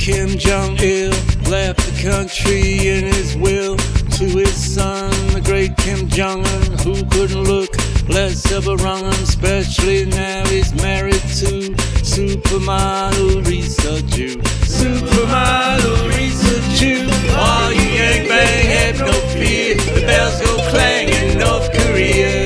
Kim Jong-il left the country in his will to his son, the great Kim Jong-un, who couldn't look less of a wrong-un, especially now he's married to supermodel Risa Jew. Supermodel Risa Jew. All you yang bang have no fear, the bells go clang in North Korea.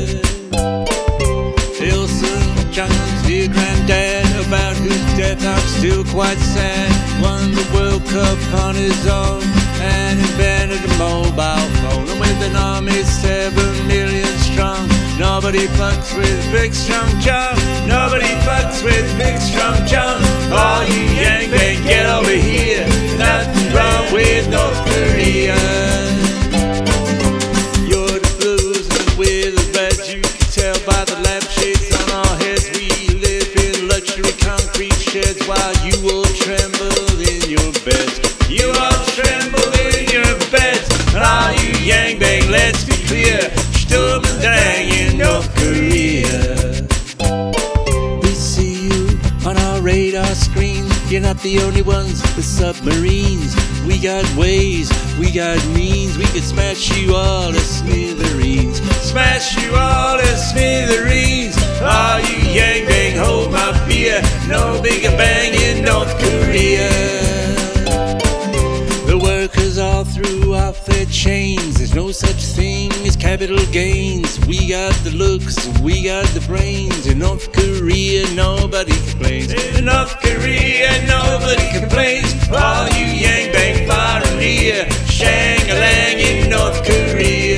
Ilson Jong-un's dear granddad, about whose death I'm still quite sad, won the World Cup on his own and invented a mobile phone. And with an army 7 million strong, nobody fucks with Big Strong John. Nobody fucks with Big Strong John. All you yang bang, get over here. Nothing wrong with North Korea. You're the blues and we're the reds. You can tell by the lampshades on our heads. We live in luxury concrete sheds while you all tremble in your beds. You all tremble in your beds. And all you yang bang, let's be clear, Sturm and Drang in North Korea. We see you on our radar screen. You're not the only ones with submarines. We got ways, we got means. We could smash you all to smithereens. Smash you all to smithereens. All you yang bang, hold my beer. No bigger bang in North Korea. The workers all threw off their chains. There's no such thing as capital gains. We got the looks, we got the brains. In North Korea, nobody complains. In North Korea, nobody complains. All you yang bang far and near, Shang-a-lang in North Korea.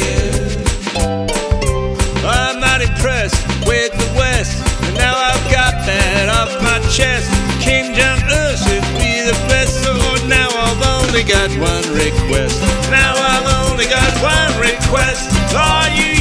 I'm not impressed with the West, and now I've got that off my chest. Kim Jong-un should be the best, so now I've only got one request. Now I've only got one request. Are you